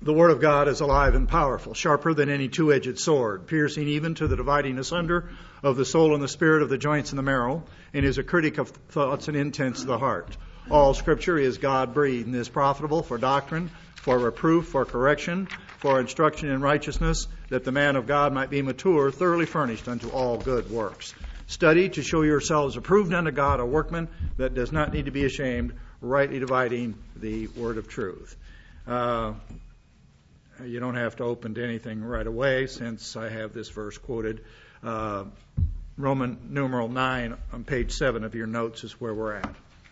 The Word of God is alive and powerful, sharper than any two-edged sword, piercing even to the dividing asunder of the soul and the spirit, of the joints and the marrow, and is a critic of thoughts and intents of the heart. All Scripture is God-breathed and is profitable for doctrine, for reproof, for correction, for instruction in righteousness, that the man of God might be mature, thoroughly furnished unto all good works. Study to show yourselves approved unto God, a workman that does not need to be ashamed, rightly dividing the word of truth. You don't have to open to anything right away, since I have this verse quoted. Roman numeral 9 on page 7 of your notes is where we're at.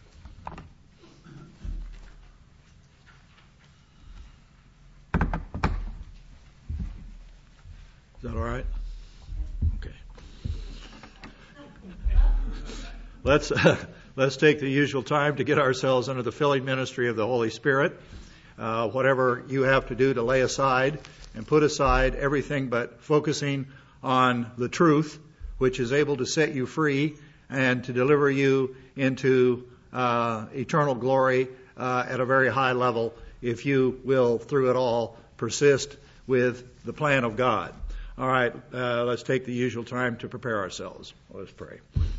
Is that all right? Okay. Let's take the usual time to get ourselves under the filling ministry of the Holy Spirit. Whatever you have to do to lay aside and put aside everything but focusing on the truth, which is able to set you free and to deliver you into eternal glory at a very high level, if you will, through it all, persist with the plan of God. All right, let's take the usual time to prepare ourselves. Let's pray.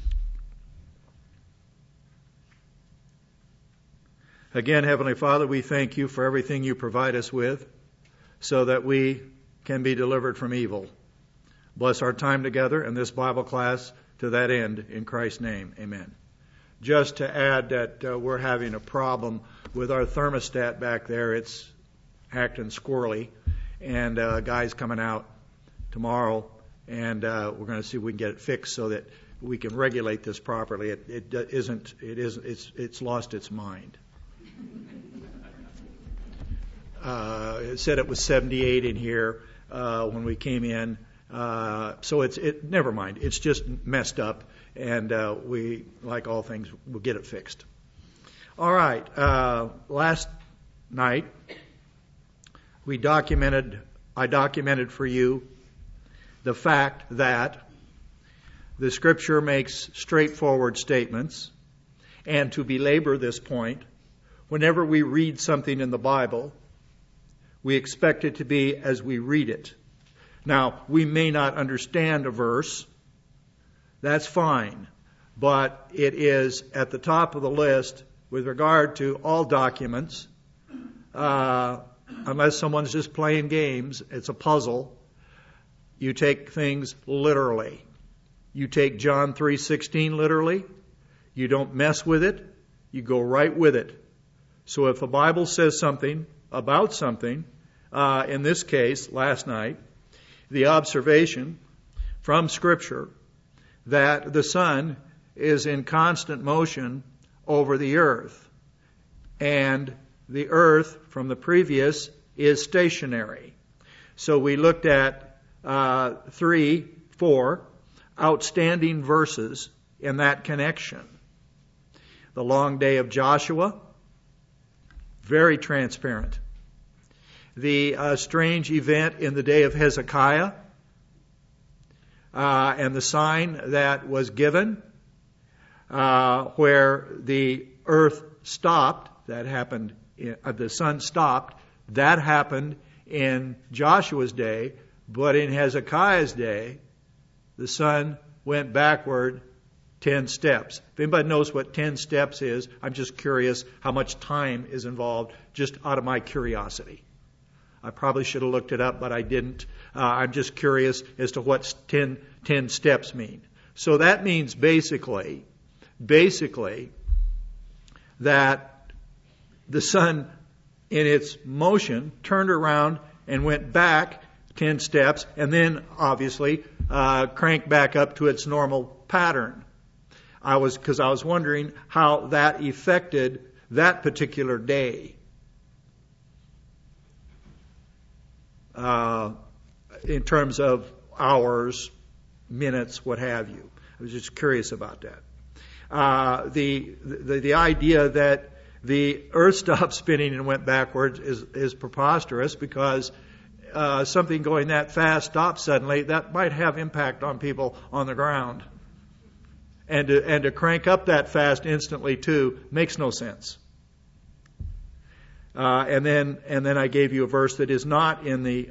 Again, Heavenly Father, we thank you for everything you provide us with so that we can be delivered from evil. Bless our time together and this Bible class to that end, in Christ's name. Amen. Just to add that we're having a problem with our thermostat back there. It's acting squirrely, and a guy's coming out tomorrow, and we're going to see if we can get it fixed so that we can regulate this properly. It's lost its mind. It said it was 78 in here when we came in, so never mind. It's just messed up, and we, like all things, will get it fixed. All right. Last night I documented for you the fact that the Scripture makes straightforward statements, and to belabor this point, whenever we read something in the Bible, we expect it to be as we read it. Now, we may not understand a verse. That's fine. But it is at the top of the list with regard to all documents. Unless someone's just playing games, it's a puzzle. You take things literally. You take John 3:16 literally. You don't mess with it. You go right with it. So if the Bible says something about something, in this case, last night, the observation from Scripture that the sun is in constant motion over the earth, and the earth from the previous is stationary. So we looked at 4 outstanding verses in that connection. The long day of Joshua, very transparent. The strange event in the day of Hezekiah, and the sign that was given, where the earth stopped, that happened, the sun stopped, that happened in Joshua's day, but in Hezekiah's day, the sun went backward 10 steps. If anybody knows what 10 steps is, I'm just curious how much time is involved, just out of my curiosity. I probably should have looked it up, but I didn't. I'm just curious as to what 10 steps mean. So that means basically that the sun in its motion turned around and went back 10 steps, and then obviously cranked back up to its normal pattern. Because I was wondering how that affected that particular day. In terms of hours, minutes, what have you. I was just curious about that. The idea that the earth stopped spinning and went backwards is preposterous, because something going that fast stops suddenly. That might have impact on people on the ground. And to crank up that fast instantly too makes no sense. And then I gave you a verse that is not in the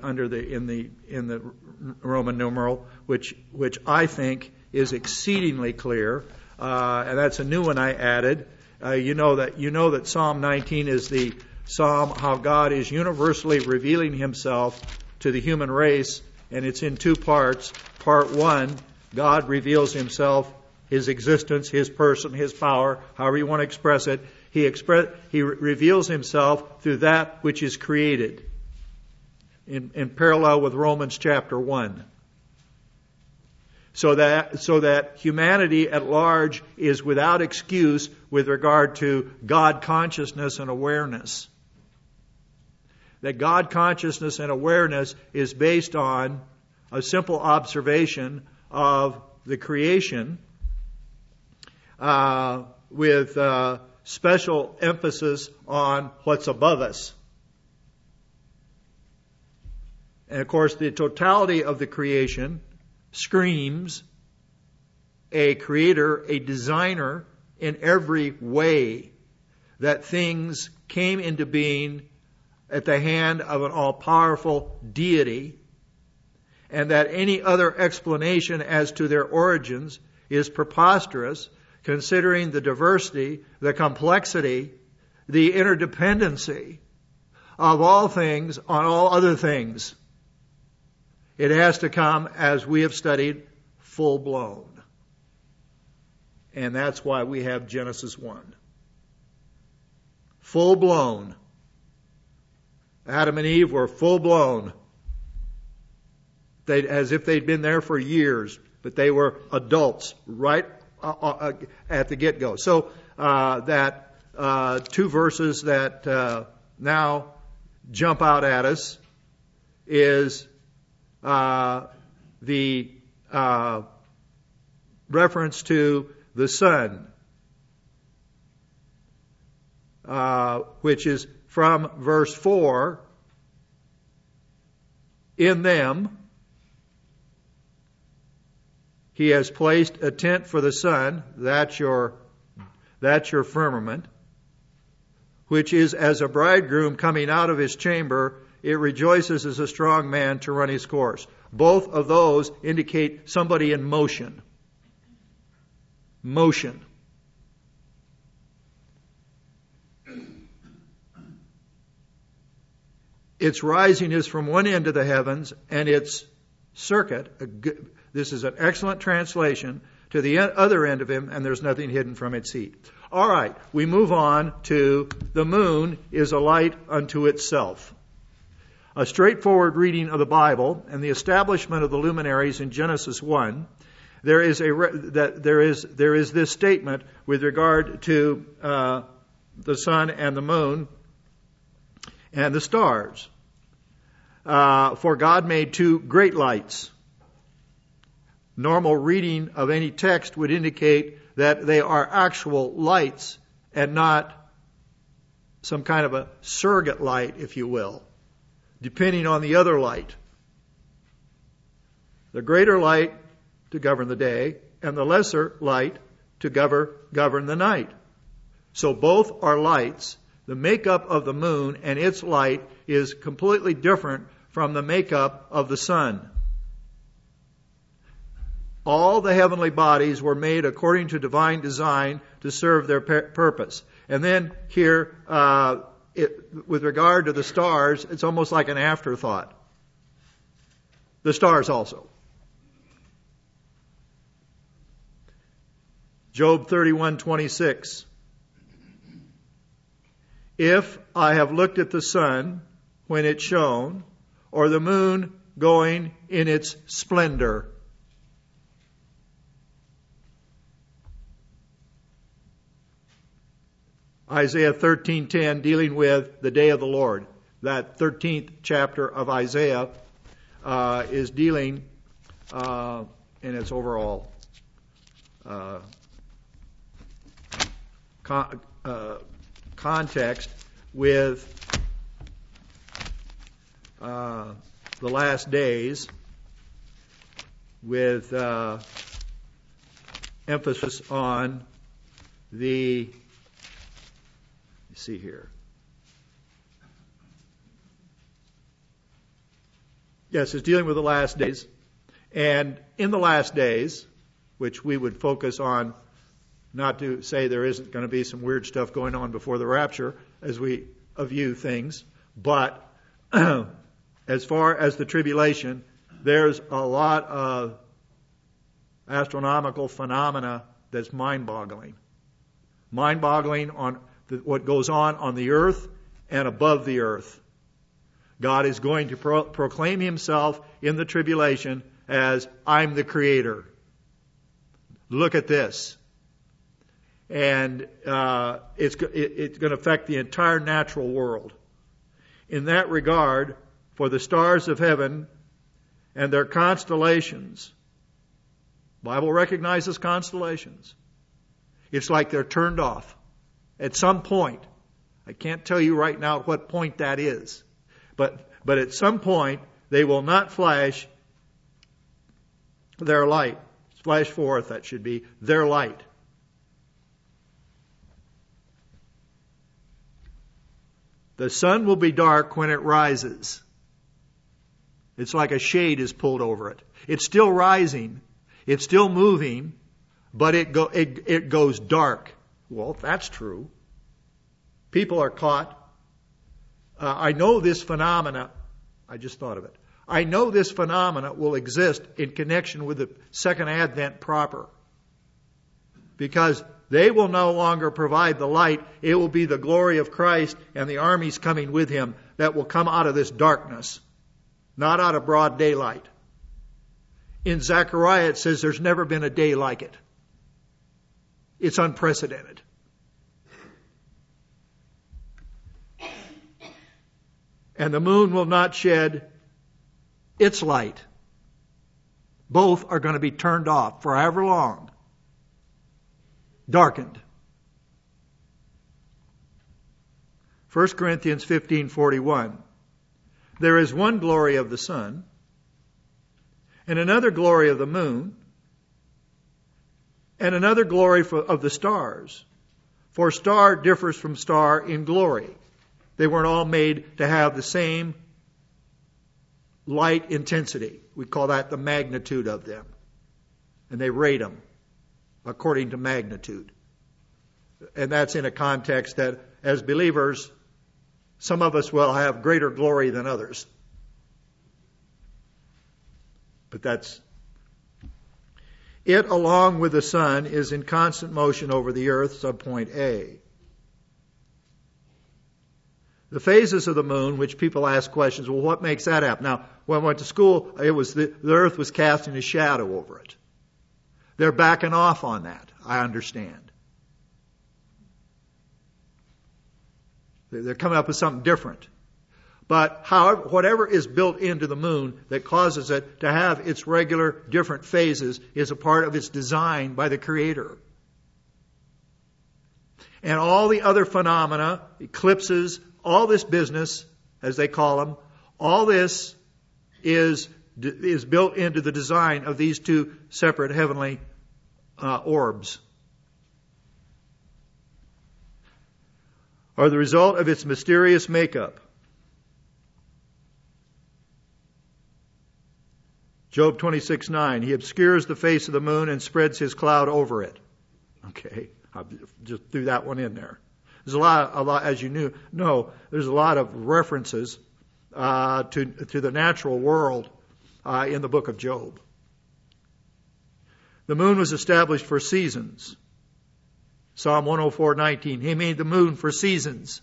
Roman numeral, which I think is exceedingly clear, and that's a new one I added. You know that Psalm 19 is the psalm how God is universally revealing Himself to the human race, and it's in two parts. Part 1, God reveals Himself, His existence, His person, His power, however you want to express it. He reveals Himself through that which is created, in parallel with Romans chapter 1. So that humanity at large is without excuse with regard to God consciousness and awareness. That God consciousness and awareness is based on a simple observation of the creation, with special emphasis on what's above us. And of course, the totality of the creation screams a creator, a designer in every way, that things came into being at the hand of an all-powerful deity, and that any other explanation as to their origins is preposterous, considering the diversity, the complexity, the interdependency of all things on all other things. It has to come, as we have studied, full-blown. And that's why we have Genesis 1. Full-blown. Adam and Eve were full-blown. As if they'd been there for years, but they were adults right at the get-go. So that two verses that now jump out at us is the reference to the Son, which is from verse 4, in them He has placed a tent for the sun, that's your firmament, which is as a bridegroom coming out of his chamber, it rejoices as a strong man to run his course. Both of those indicate somebody in motion. Motion. Its rising is from one end of the heavens, and its circuit, this is an excellent translation, to the other end of him, and there's nothing hidden from its heat. All right, we move on to the moon is a light unto itself. A straightforward reading of the Bible and the establishment of the luminaries in Genesis 1, there is this statement with regard to the sun and the moon and the stars. For God made two great lights. Normal reading of any text would indicate that they are actual lights and not some kind of a surrogate light, if you will, depending on the other light. The greater light to govern the day, and the lesser light to govern the night. So both are lights. The makeup of the moon and its light is completely different from the makeup of the sun. All the heavenly bodies were made according to divine design to serve their purpose. And then here, with regard to the stars, it's almost like an afterthought. The stars also. Job 31:26. If I have looked at the sun when it shone, or the moon going in its splendor. Isaiah 13:10, dealing with the day of the Lord. That 13th chapter of Isaiah is dealing in its overall context with the last days, with emphasis on the, see here, Yes, it's dealing with the last days. And in the last days, which we would focus on, not to say there isn't going to be some weird stuff going on before the rapture as we view things, but as far as the tribulation, there's a lot of astronomical phenomena that's mind-boggling. Mind-boggling on what goes on the earth and above the earth. God is going to proclaim himself in the tribulation as, I'm the creator. Look at this. And it's going to affect the entire natural world. In that regard, for the stars of heaven and their constellations, Bible recognizes constellations. It's like they're turned off. At some point, I can't tell you right now at what point that is, but at some point they will not flash their light. Flash forth, that should be, their light. The sun will be dark when it rises. It's like a shade is pulled over it. It's still rising. It's still moving, but it goes dark. Well, if that's true, people are caught. I know this phenomena. I just thought of it. I know this phenomena will exist in connection with the second advent proper. Because they will no longer provide the light. It will be the glory of Christ and the armies coming with him that will come out of this darkness, not out of broad daylight. In Zechariah it says there's never been a day like it. It's unprecedented. And the moon will not shed its light. Both are going to be turned off for however long. Darkened. 1 Corinthians 15:41. There is one glory of the sun, and another glory of the moon, and another glory of the stars. For star differs from star in glory. They weren't all made to have the same light intensity. We call that the magnitude of them. And they rate them according to magnitude. And that's in a context that as believers, some of us will have greater glory than others. But that's it, along with the sun, is in constant motion over the earth, subpoint A. The phases of the moon, which people ask questions, well, what makes that happen? Now, when I went to school, it was the earth was casting a shadow over it. They're backing off on that, I understand. They're coming up with something different. But however, whatever is built into the moon that causes it to have its regular different phases is a part of its design by the Creator. And all the other phenomena, eclipses, all this business, as they call them, all this is built into the design of these two separate heavenly orbs. Are the result of its mysterious makeup. Job 26:9, he obscures the face of the moon and spreads his cloud over it. Okay, I just threw that one in there. There's a lot, as you know, there's a lot of references to the natural world in the book of Job. The moon was established for seasons. Psalm 104:19, he made the moon for seasons.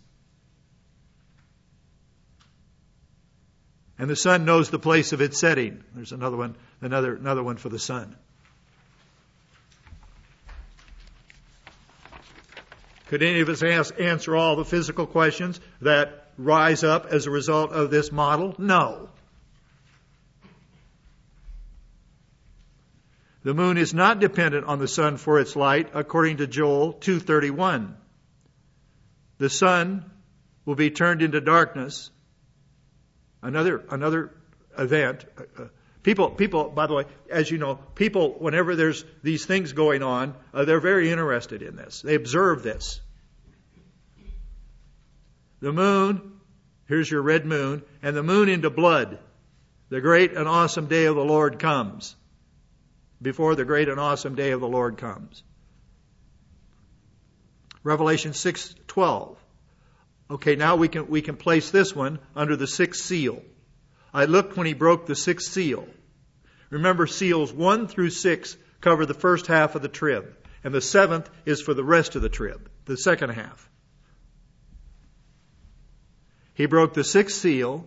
And the sun knows the place of its setting. There's another one for the sun. Could any of us answer all the physical questions that rise up as a result of this model? No. The moon is not dependent on the sun for its light, according to Joel 2:31. The sun will be turned into darkness. Another event. People, by the way, as you know, people, whenever there's these things going on, they're very interested in this. They observe this. The moon, here's your red moon, and the moon into blood. the great and awesome day of the Lord comes. Before the great and awesome day of the Lord comes. Revelation 6:12. Okay, now we can place this one under the sixth seal. I looked when he broke the sixth seal. Remember, seals 1 through 6 cover the first half of the trib, and the seventh is for the rest of the trib, the second half. He broke the sixth seal,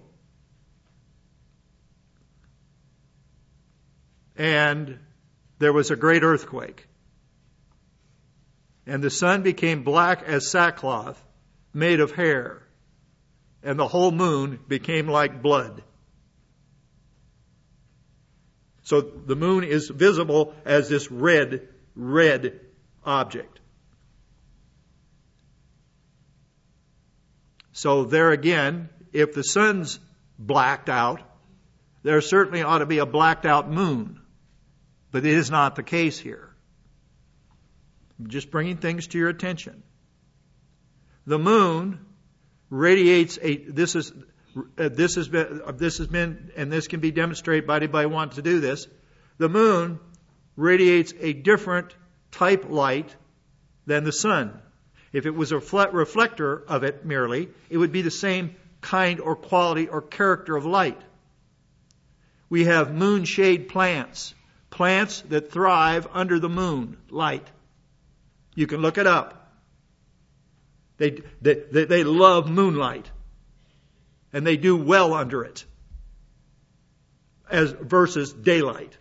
and there was a great earthquake. And the sun became black as sackcloth made of hair, and the whole moon became like blood. So the moon is visible as this red object. So there again, if the sun's blacked out, there certainly ought to be a blacked out moon. But it is not the case here. I'm just bringing things to your attention. The moon radiates this has been, and this can be demonstrated by anybody who wants to do this. The moon radiates a different type light than the sun. If it was a reflector of it merely, it would be the same kind or quality or character of light. We have moonshade plants that thrive under the moon light. You can look it up. They love moonlight, and they do well under it, as versus daylight.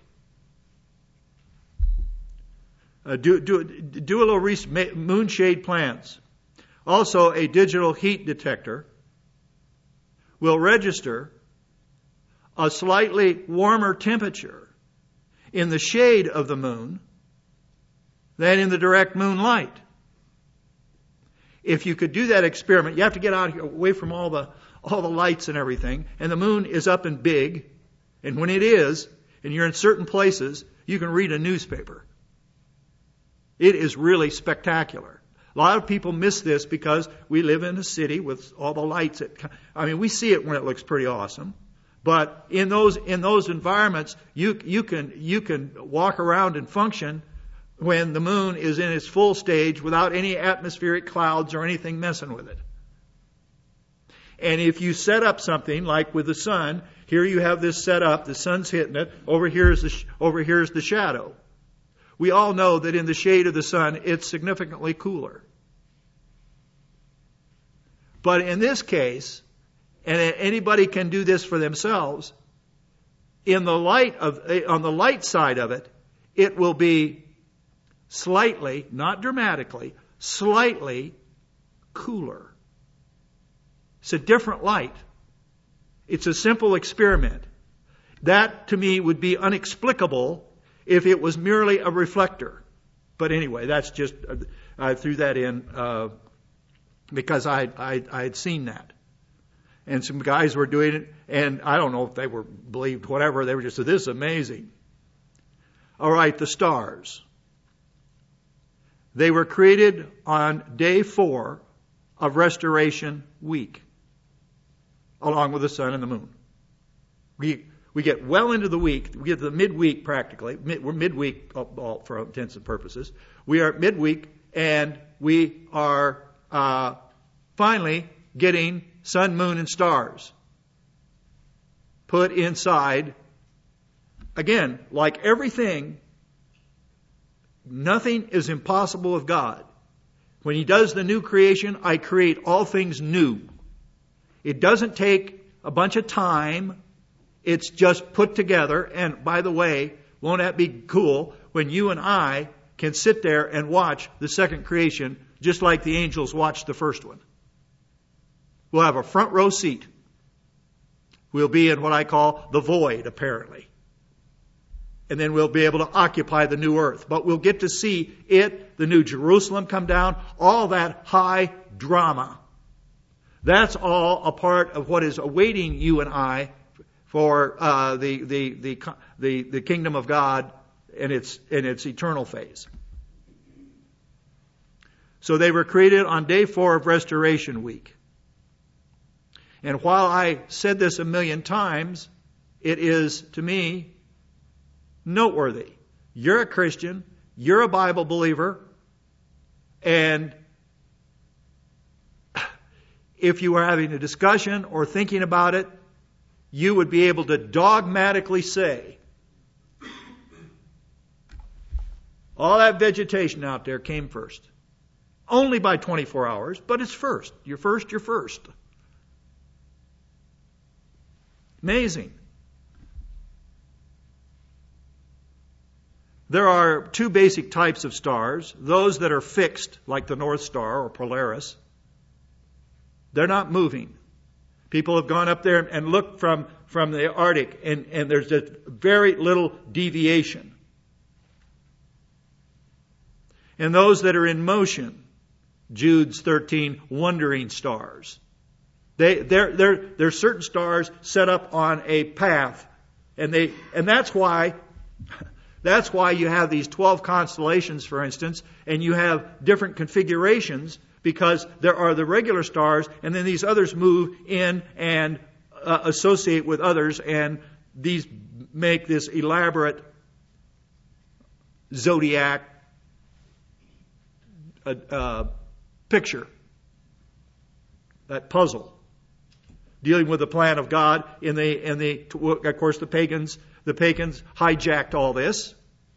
Do a little research. Moonshade plants. Also, a digital heat detector will register a slightly warmer temperature in the shade of the moon than in the direct moonlight. If you could do that experiment, you have to get out here away from all the lights and everything, and the moon is up and big, and when it is, and you're in certain places, you can read a newspaper. It is really spectacular. A lot of people miss this because we live in a city with all the lights. We see it when it looks pretty awesome. But in those environments, you can walk around and function when the moon is in its full stage without any atmospheric clouds or anything messing with it. And if you set up something like with the sun, here you have this set up, the sun's hitting it, over here's the shadow. We all know that in the shade of the sun, it's significantly cooler. But in this case, and anybody can do this for themselves, on the light side of it, it will be slightly, not dramatically, slightly cooler. It's a different light. It's a simple experiment. That, to me, would be inexplicable if it was merely a reflector. But anyway, that's just, I threw that in because I had seen that. And some guys were doing it, and I don't know if they were believed, whatever. They were just, this is amazing. All right, the stars. They were created on day 4 of Restoration Week, along with the sun and the moon. We get well into the week. We get to the midweek practically. We're midweek for all intents and purposes. We are midweek, and we are finally getting sun, moon, and stars put inside. Again, like everything, nothing is impossible with God. When He does the new creation, I create all things new. It doesn't take a bunch of time. It's just put together. And by the way, won't that be cool when you and I can sit there and watch the second creation just like the angels watched the first one? We'll have a front row seat. We'll be in what I call the void, apparently. And then we'll be able to occupy the new earth. But we'll get to see it, the new Jerusalem come down, all that high drama. That's all a part of what is awaiting you and I for the kingdom of God in its eternal phase. So they were created on day 4 of Restoration Week. And while I said this a million times, it is, to me, noteworthy. You're a Christian, you're a Bible believer, and if you were having a discussion or thinking about it, you would be able to dogmatically say, all that vegetation out there came first. Only by 24 hours, but it's first. You're first. Amazing. There are two basic types of stars. Those that are fixed, like the North Star or Polaris. They're not moving. People have gone up there and looked from the Arctic, and there's just very little deviation. And those that are in motion, Jude's 13 wandering stars. There's certain stars set up on a path, and that's why you have these 12 constellations, for instance, and you have different configurations, because there are the regular stars, and then these others move in and associate with others, and these make this elaborate zodiac picture, that puzzle, dealing with the plan of God. Of course, the pagans hijacked all this,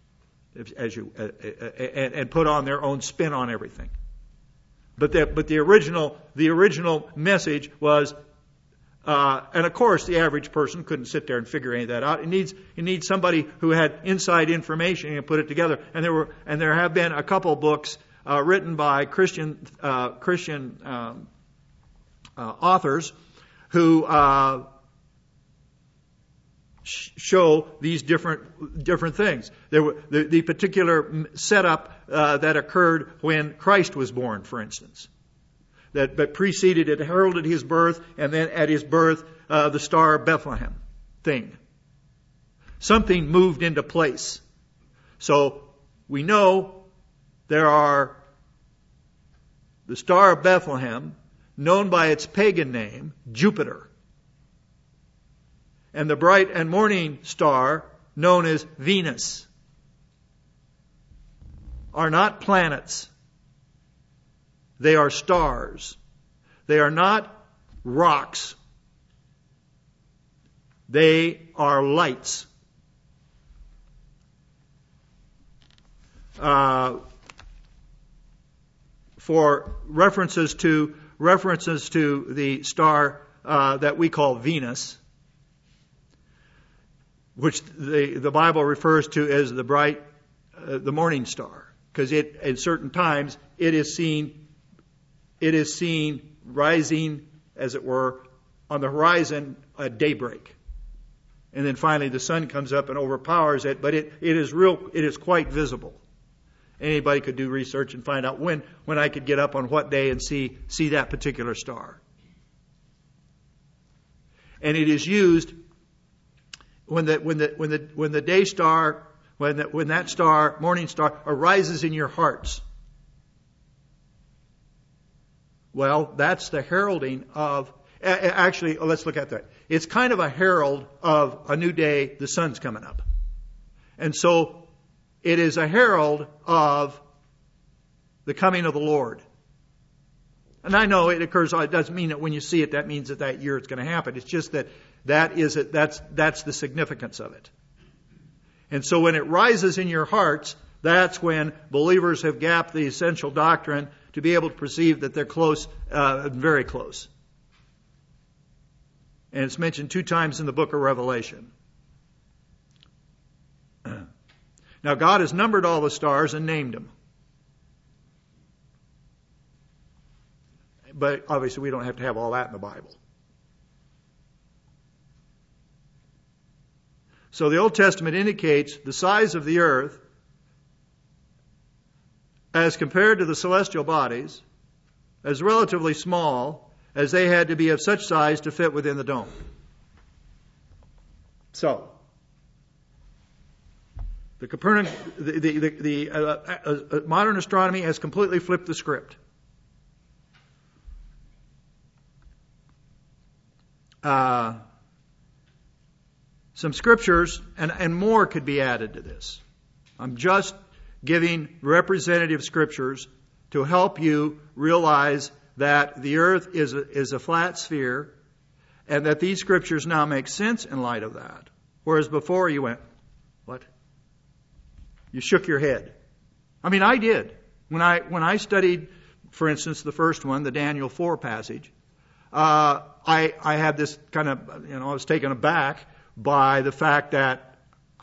and put on their own spin on everything. But the original message was, and of course the average person couldn't sit there and figure any of that out. It needs somebody who had inside information and put it together. And there have been a couple books written by Christian authors who show these different things. The particular setup that occurred when Christ was born, for instance, that preceded it, heralded his birth, and then at his birth, the Star of Bethlehem thing. Something moved into place. So we know there are the Star of Bethlehem, known by its pagan name, Jupiter, and the bright and morning star, known as Venus, are not planets. They are stars. They are not rocks. They are lights. For references to the star that we call Venus, which the Bible refers to as the morning star, because at certain times it is seen rising, as it were, on the horizon at daybreak, and then finally the sun comes up and overpowers it. But it is quite visible. Anybody could do research and find out when I could get up on what day and see that particular star. And it is used when the day star, when that star, morning star, arises in your hearts. Well, that's the heralding of. Actually, let's look at that. It's kind of a herald of a new day. The sun's coming up, and so it is a herald of the coming of the Lord. And I know it occurs. It doesn't mean that when you see it, that means that year it's going to happen. It's just that's the significance of it. And so when it rises in your hearts, that's when believers have gapped the essential doctrine to be able to perceive that they're close, very close. And it's mentioned 2 times in the book of Revelation. Now, God has numbered all the stars and named them. But obviously we don't have to have all that in the Bible. So the Old Testament indicates the size of the earth as compared to the celestial bodies as relatively small, as they had to be of such size to fit within the dome. So, the modern astronomy has completely flipped the script. some scriptures, and more could be added to this. I'm just giving representative scriptures to help you realize that the earth is a flat sphere, and that these scriptures now make sense in light of that. Whereas before you went, what? You shook your head. I mean, I did. When I studied, for instance, the first one, the Daniel 4 passage, I had this kind of, I was taken aback by the fact that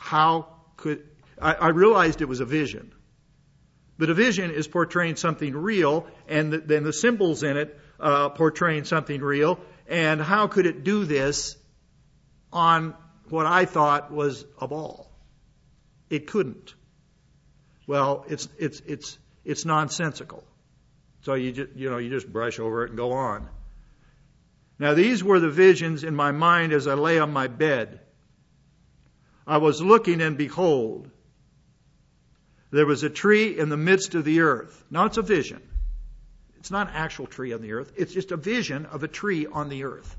I realized it was a vision. But a vision is portraying something real, and then the symbols in it portraying something real. And how could it do this on what I thought was a ball? It couldn't. Well, it's nonsensical. So you just brush over it and go on. Now these were the visions in my mind as I lay on my bed. I was looking, and behold, there was a tree in the midst of the earth. Now it's a vision. It's not an actual tree on the earth. It's just a vision of a tree on the earth.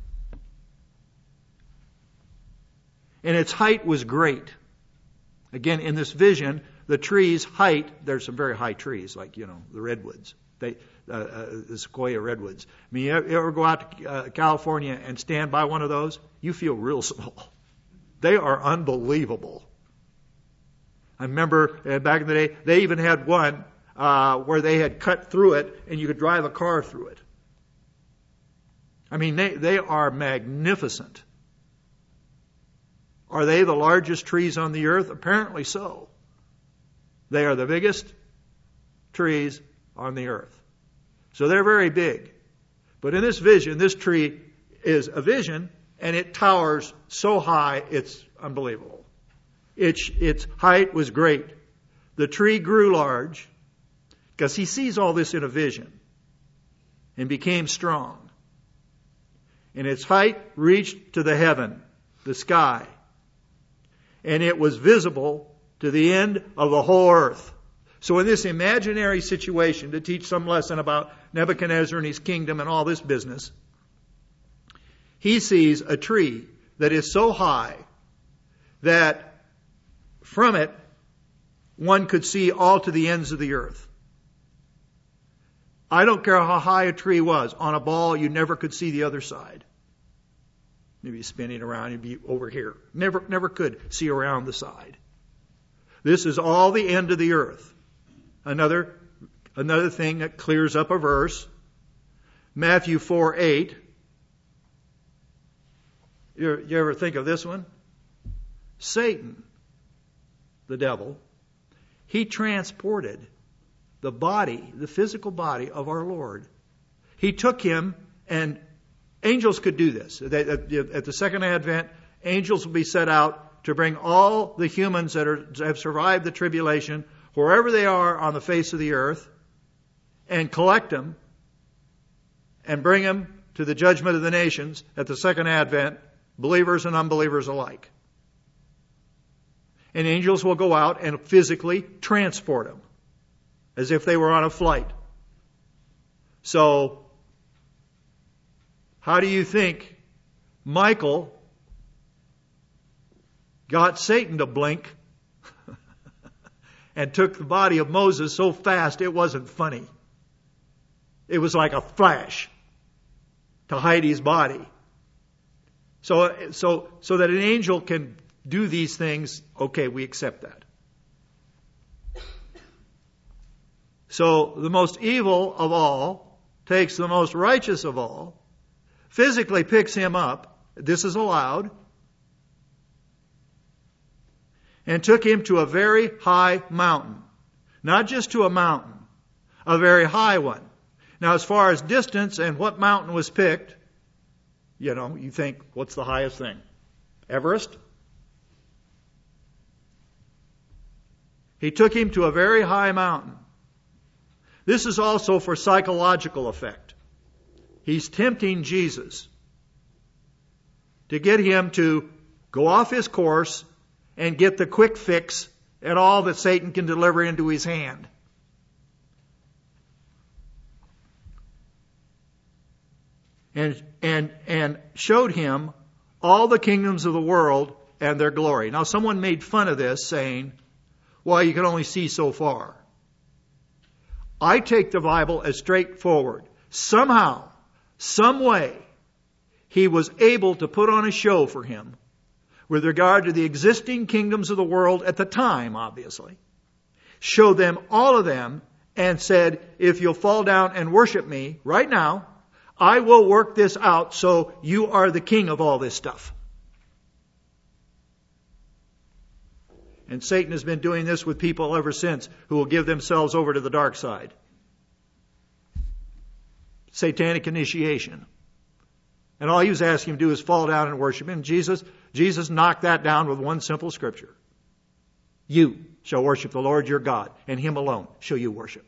And its height was great. Again, in this vision, the tree's height, there's some very high trees, like, the redwoods. The sequoia redwoods. I mean, you ever go out to California and stand by one of those? You feel real small. They are unbelievable. I remember back in the day, they even had one where they had cut through it and you could drive a car through it. I mean, they are magnificent. Are they the largest trees on the earth? Apparently so. They are the biggest trees on the earth. So they're very big. But in this vision, this tree is a vision, and it towers so high, it's unbelievable. Its height was great. The tree grew large, because he sees all this in a vision, and became strong. And its height reached to the heaven, the sky. And it was visible to the end of the whole earth. So in this imaginary situation, to teach some lesson about Nebuchadnezzar and his kingdom and all this business, he sees a tree that is so high that from it one could see all to the ends of the earth. I don't care how high a tree was. On a ball, you never could see the other side. You'd be spinning around, you'd be over here. Never could see around the side. This is all the end of the earth. Another thing that clears up a verse. Matthew 4:8. You ever think of this one? Satan, the devil, he transported the body, the physical body of our Lord. He took him, and angels could do this. At the second advent, angels will be set out to bring all the humans that have survived the tribulation, wherever they are on the face of the earth, and collect them and bring them to the judgment of the nations at the second advent, believers and unbelievers alike. And angels will go out and physically transport them as if they were on a flight. So, how do you think Michael got Satan to blink and took the body of Moses so fast it wasn't funny? It was like a flash to hide his body. So that an angel can do these things, okay, we accept that. So the most evil of all takes the most righteous of all, physically picks him up, this is allowed, and took him to a very high mountain. Not just to a mountain, a very high one. Now, as far as distance and what mountain was picked, you think, what's the highest thing? Everest? He took him to a very high mountain. This is also for psychological effect. He's tempting Jesus to get him to go off his course and get the quick fix at all that Satan can deliver into his hand. And showed him all the kingdoms of the world and their glory. Now, someone made fun of this, saying, well, you can only see so far. I take the Bible as straightforward. Somehow, some way, he was able to put on a show for him with regard to the existing kingdoms of the world at the time, obviously. Showed them, all of them, and said, if you'll fall down and worship me right now, I will work this out so you are the king of all this stuff. And Satan has been doing this with people ever since who will give themselves over to the dark side. Satanic initiation. And all he was asking him to do is fall down and worship him. Jesus knocked that down with one simple scripture. You shall worship the Lord your God, and him alone shall you worship.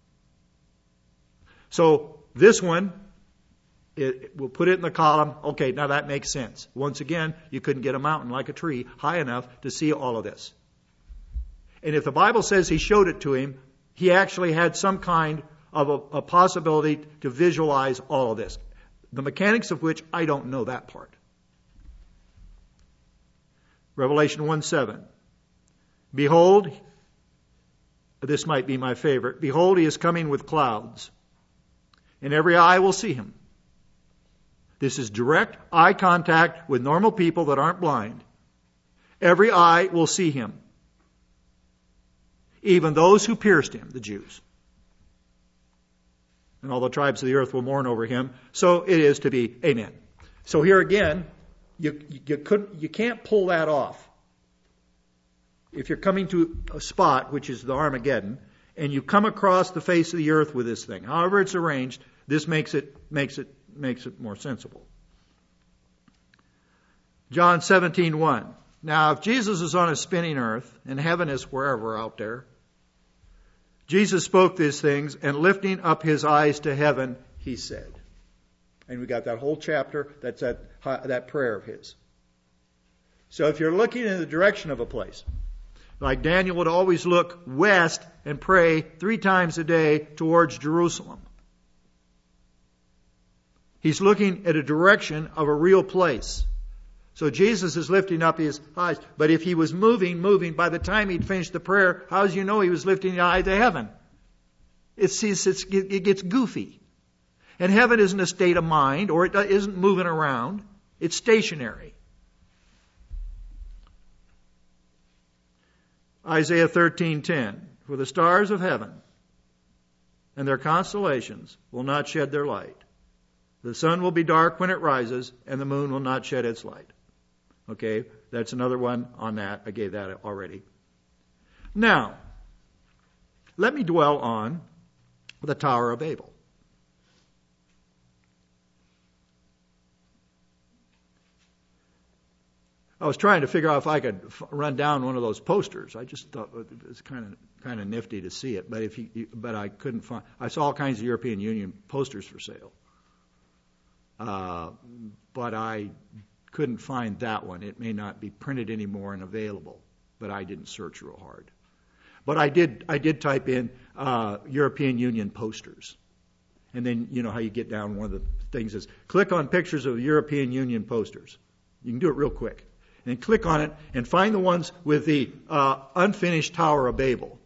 So this one, we'll put it in the column. Okay, now that makes sense. Once again, you couldn't get a mountain like a tree high enough to see all of this. And if the Bible says he showed it to him, he actually had some kind of a possibility to visualize all of this. The mechanics of which I don't know that part. Revelation 1:7. Behold, this might be my favorite. Behold, he is coming with clouds, and every eye will see him. This is direct eye contact with normal people that aren't blind. Every eye will see him. Even those who pierced him, the Jews. And all the tribes of the earth will mourn over him. So it is to be. Amen. So here again, you can't pull that off. If you're coming to a spot, which is the Armageddon, and you come across the face of the earth with this thing, however it's arranged, this makes it more sensible. John 17:1. Now, if Jesus is on a spinning earth, and heaven is wherever out there, Jesus spoke these things, and lifting up his eyes to heaven, he said. And we got that whole chapter, that's that prayer of his. So if you're looking in the direction of a place, like Daniel would always look west and pray 3 times a day towards Jerusalem. He's looking at a direction of a real place. So Jesus is lifting up his eyes. But if he was moving, by the time he'd finished the prayer, how does you know he was lifting the eye to heaven? It gets goofy. And heaven isn't a state of mind, or it isn't moving around. It's stationary. Isaiah 13:10. For the stars of heaven and their constellations will not shed their light. The sun will be dark when it rises, and the moon will not shed its light. Okay, that's another one on that. I gave that already. Now, let me dwell on the Tower of Babel. I was trying to figure out if I could run down one of those posters. I just thought it was kind of nifty to see it, but I couldn't find. I saw all kinds of European Union posters for sale, but I couldn't find that one. It may not be printed anymore and available, but I didn't search real hard. But I did type in European Union posters, and then you know how you get down. One of the things is click on pictures of European Union posters. You can do it real quick. And click on it and find the ones with the unfinished Tower of Babel.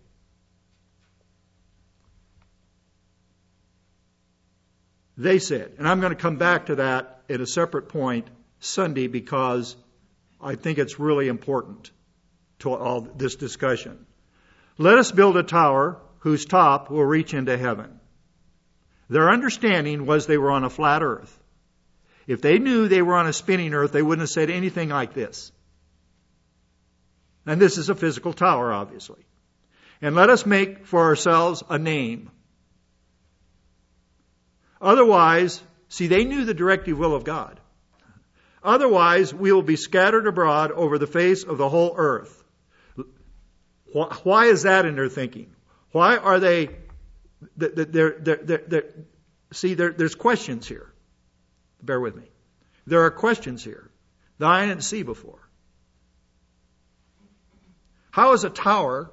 They said, and I'm going to come back to that at a separate point Sunday because I think it's really important to all this discussion. Let us build a tower whose top will reach into heaven. Their understanding was they were on a flat earth. If they knew they were on a spinning earth, they wouldn't have said anything like this. And this is a physical tower, obviously. And let us make for ourselves a name. Otherwise, see, they knew the directive will of God. Otherwise, we will be scattered abroad over the face of the whole earth. Why is that in their thinking? Why are they... See, there's questions here. Bear with me. There are questions here that I didn't see before. How is a tower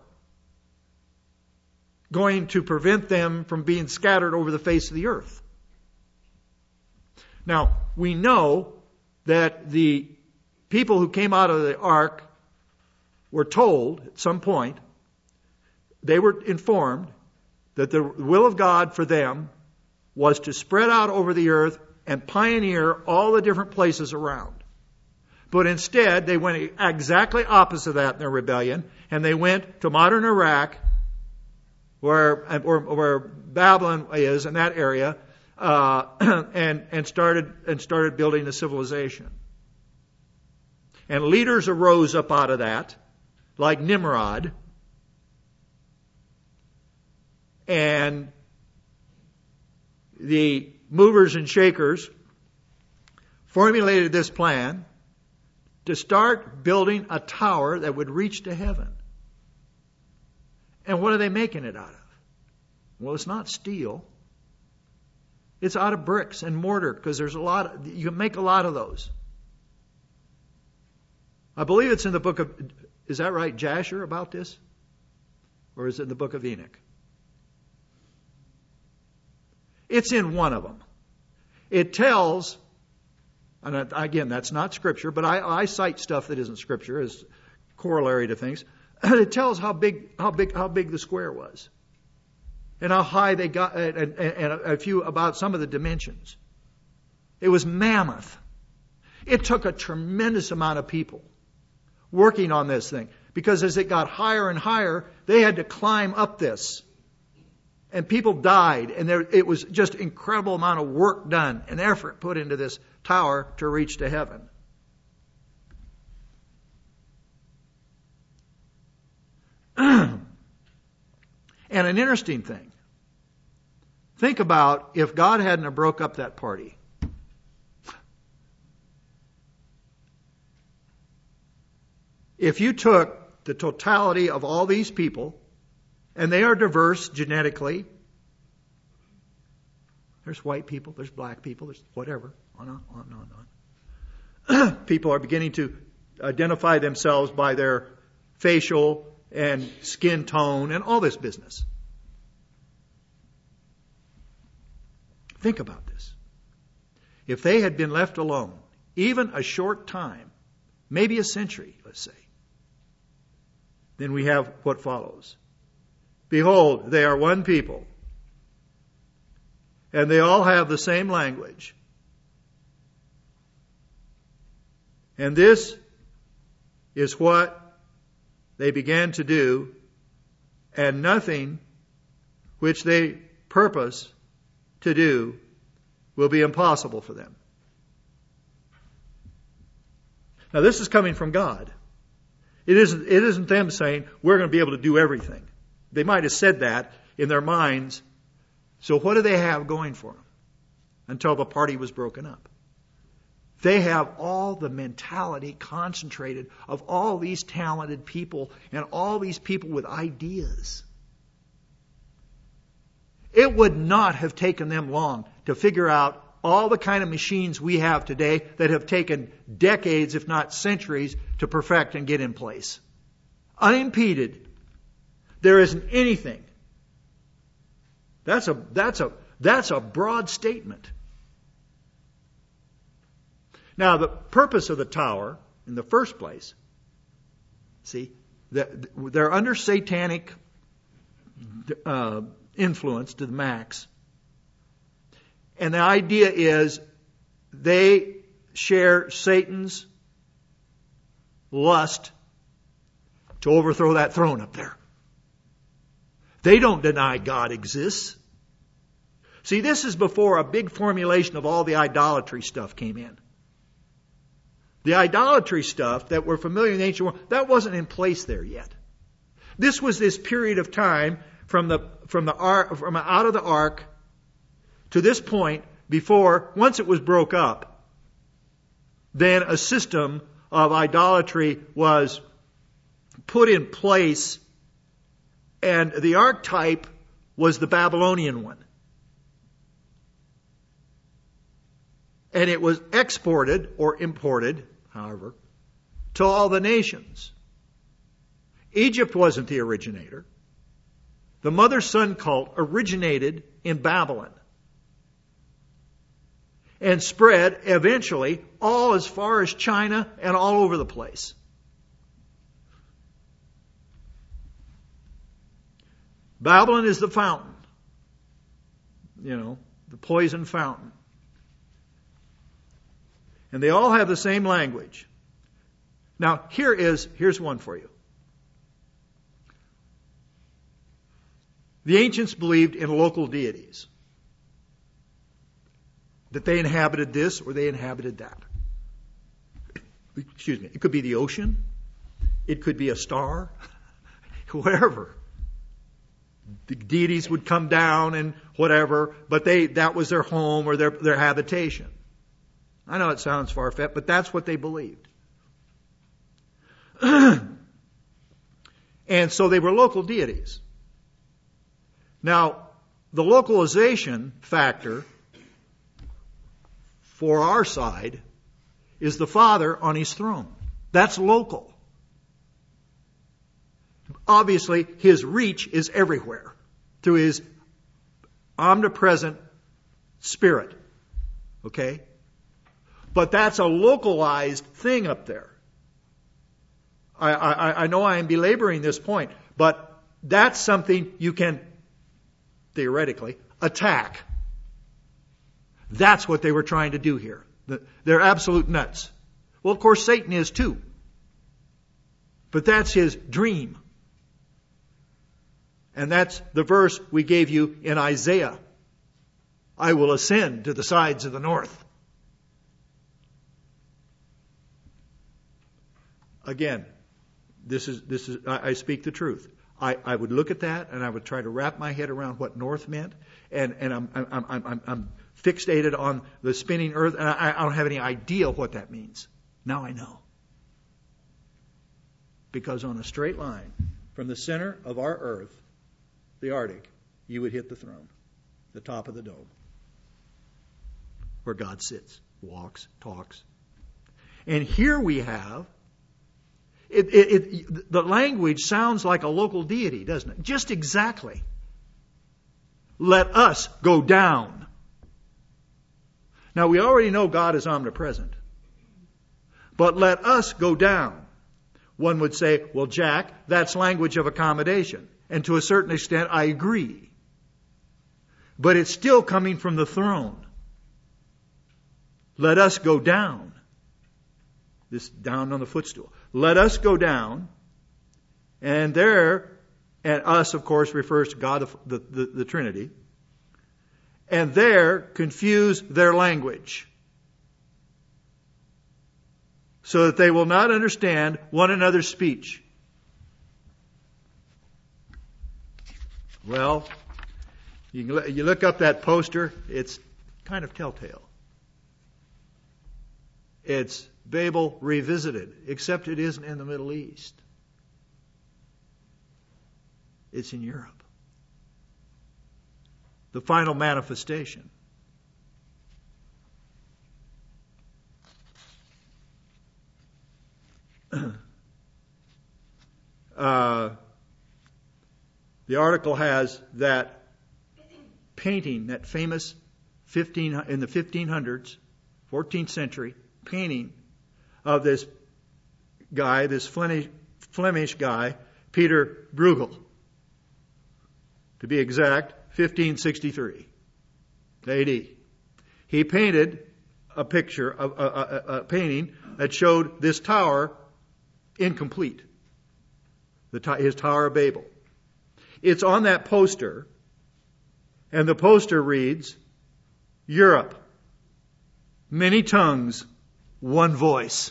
going to prevent them from being scattered over the face of the earth? Now, we know that the people who came out of the ark were told at some point, they were informed that the will of God for them was to spread out over the earth and pioneer all the different places around. But instead, they went exactly opposite of that in their rebellion, and they went to modern Iraq, where Babylon is in that area, and started building a civilization. And leaders arose up out of that, like Nimrod, and the movers and shakers formulated this plan to start building a tower that would reach to heaven. And what are they making it out of? Well, it's not steel. It's out of bricks and mortar, because you can make a lot of those. I believe it's in the book of, is that right, Jasher, about this? Or is it in the book of Enoch? It's in one of them. It tells, and again, that's not Scripture, but I cite stuff that isn't Scripture as corollary to things. It tells how big the square was, and how high they got, and a few about some of the dimensions. It was mammoth. It took a tremendous amount of people working on this thing, because as it got higher and higher, they had to climb up this. And people died, and it was just incredible amount of work done and effort put into this tower to reach to heaven. And an interesting thing. Think about if God hadn't have broke up that party. If you took the totality of all these people, and they are diverse genetically. There's white people, there's black people, there's whatever, on and on. People are beginning to identify themselves by their facial and skin tone and all this business. Think about this. If they had been left alone, even a short time, maybe a century, let's say, then we have what follows. Behold, they are one people, and they all have the same language. And this is what they began to do, and nothing which they purpose to do will be impossible for them. Now, this is coming from God. It isn't them saying, we're going to be able to do everything. They might have said that in their minds. So what do they have going for them until the party was broken up? They have all the mentality concentrated of all these talented people and all these people with ideas. It would not have taken them long to figure out all the kind of machines we have today that have taken decades, if not centuries, to perfect and get in place. Unimpeded. There isn't anything. That's a broad statement. Now, the purpose of the tower, in the first place, see, they're under satanic influence to the max. And the idea is they share Satan's lust to overthrow that throne up there. They don't deny God exists. See, this is before a big formulation of all the idolatry stuff came in. The idolatry stuff that we're familiar in the ancient world, that wasn't in place there yet. This was this period of time from out of the ark to this point before, once it was broke up, then a system of idolatry was put in place, and the archetype was the Babylonian one. And it was exported or imported, however, to all the nations. Egypt wasn't the originator. The mother-son cult originated in Babylon. and spread eventually all as far as China and all over the place. Babylon is the fountain. The poison fountain. And they all have the same language. Now, here's one for you. The ancients believed in local deities. That they inhabited this or they inhabited that. Excuse me. It could be the ocean. It could be a star. Wherever. The deities would come down and whatever, but that was their home or their habitation. I know it sounds far-fetched, but that's what they believed. And so they were local deities. Now, the localization factor for our side is the Father on His throne. That's local. Obviously, His reach is everywhere through His omnipresent Spirit. Okay? But that's a localized thing up there. I know I am belaboring this point, but that's something you can, theoretically, attack. That's what they were trying to do here. They're absolute nuts. Well, of course, Satan is too. But that's his dream. And that's the verse we gave you in Isaiah. I will ascend to the sides of the north. Again, this is I speak the truth. I would look at that and I would try to wrap my head around what north meant, and I'm fixated on the spinning earth, and I don't have any idea what that means. Now I know. Because on a straight line from the center of our earth, the Arctic, you would hit the throne, the top of the dome, where God sits, walks, talks. And here we have, the language sounds like a local deity, doesn't it? Just exactly. Let us go down. Now we already know God is omnipresent. But let us go down. One would say, well, Jack, that's language of accommodation. And to a certain extent, I agree. But it's still coming from the throne. Let us go down. This down on the footstool. Let us go down. And there, and us, of course, refers to God, the Trinity. And there, confuse their language. So that they will not understand one another's speech. Well, you look up that poster, it's kind of telltale. It's Babel revisited, except it isn't in the Middle East. It's in Europe. The final manifestation. The article has that painting, that famous in the 1500s, 14th century painting of this guy, this Flemish guy, Peter Bruegel. To be exact, 1563 AD. He painted a picture, a painting that showed this tower incomplete. His Tower of Babel. It's on that poster, and the poster reads, Europe, many tongues, one voice.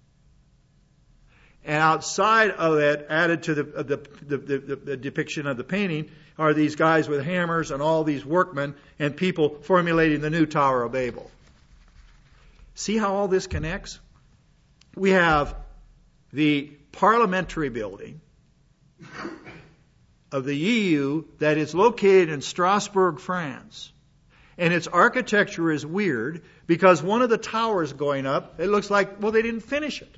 And outside of it, added to the depiction of the painting, are these guys with hammers and all these workmen and people formulating the new Tower of Babel. See how all this connects? We have the parliamentary building of the EU that is located in Strasbourg, France. And its architecture is weird because one of the towers going up, it looks like, well, they didn't finish it.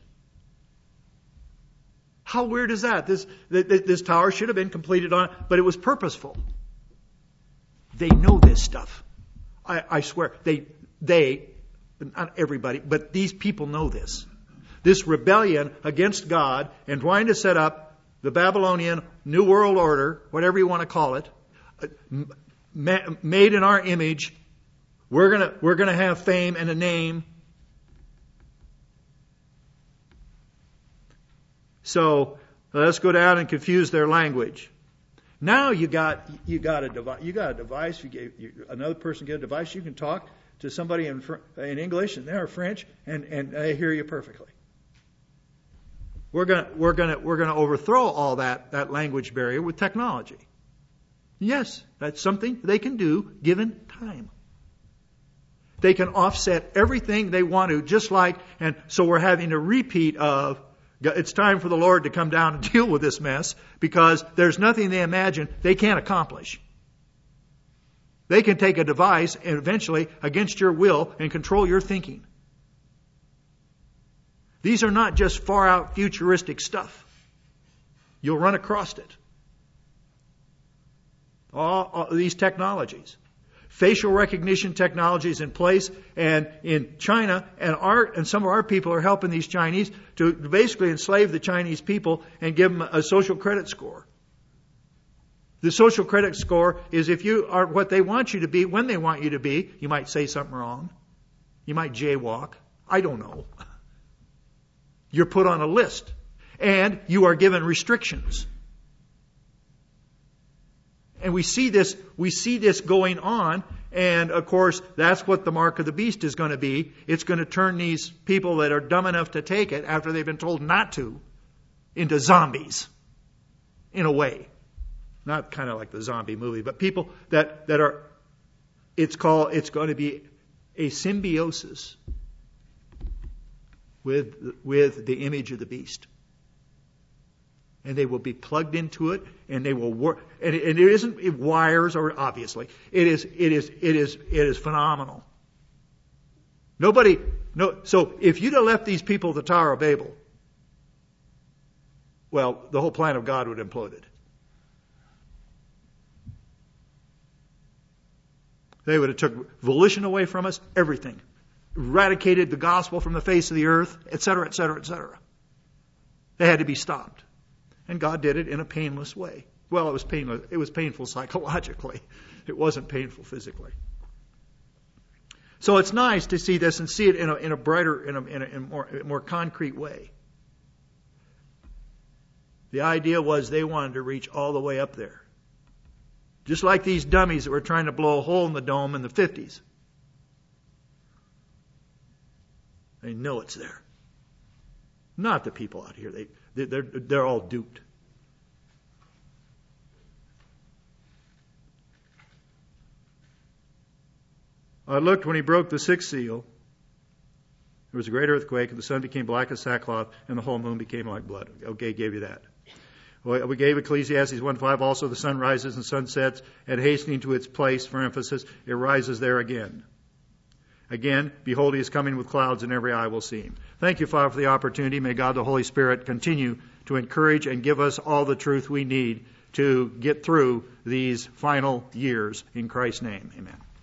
How weird is that? This tower should have been completed but it was purposeful. They know this stuff. I swear. They But not everybody, but these people know this. This rebellion against God and trying to set up the Babylonian New World Order, whatever you want to call it, made in our image. We're gonna have fame and a name. So let's go down and confuse their language. Now you got a device. Another person get a device. You can talk to somebody in English and they're French, and they hear you perfectly. We're gonna overthrow all that language barrier with technology. Yes, that's something they can do given time. They can offset everything they want to, just like, and so we're having a repeat of, it's time for the Lord to come down and deal with this mess, because there's nothing they imagine they can't accomplish. They can take a device and eventually, against your will, and control your thinking. These are not just far out futuristic stuff. You'll run across it. All these technologies. Facial recognition technology is in place, and in China, and some of our people are helping these Chinese to basically enslave the Chinese people and give them a social credit score. The social credit score is if you are what they want you to be, when they want you to be. You might say something wrong. You might jaywalk. I don't know. You're put on a list, and you are given restrictions. And we see this going on, and of course, that's what the mark of the beast is going to be. It's going to turn these people that are dumb enough to take it after they've been told not to into zombies, in a way. Not kind of like the zombie movie, but people that are, it's going to be a symbiosis with the image of the beast. And they will be plugged into it, and they will work. And it isn't wires, or obviously, it is phenomenal. So if you'd have left these people at the Tower of Babel, well, the whole plan of God would have imploded. They would have took volition away from us, everything, eradicated the gospel from the face of the earth, etc., etc., etc. They had to be stopped. And God did it in a painless way. Well, it was painless. It was painful psychologically. It wasn't painful physically. So it's nice to see this and see it in a brighter, in a more concrete way. The idea was they wanted to reach all the way up there. Just like these dummies that were trying to blow a hole in the dome in the 50s. They know it's there. Not the people out here. They're all duped. I looked when he broke the sixth seal. There was a great earthquake, and the sun became black as sackcloth, and the whole moon became like blood. Okay, gave you that. We gave Ecclesiastes 1:5 also. The sun rises and sun sets, and hastening to its place, for emphasis, it rises there again. Again, behold, he is coming with clouds, and every eye will see him. Thank you, Father, for the opportunity. May God the Holy Spirit continue to encourage and give us all the truth we need to get through these final years. In Christ's name, amen.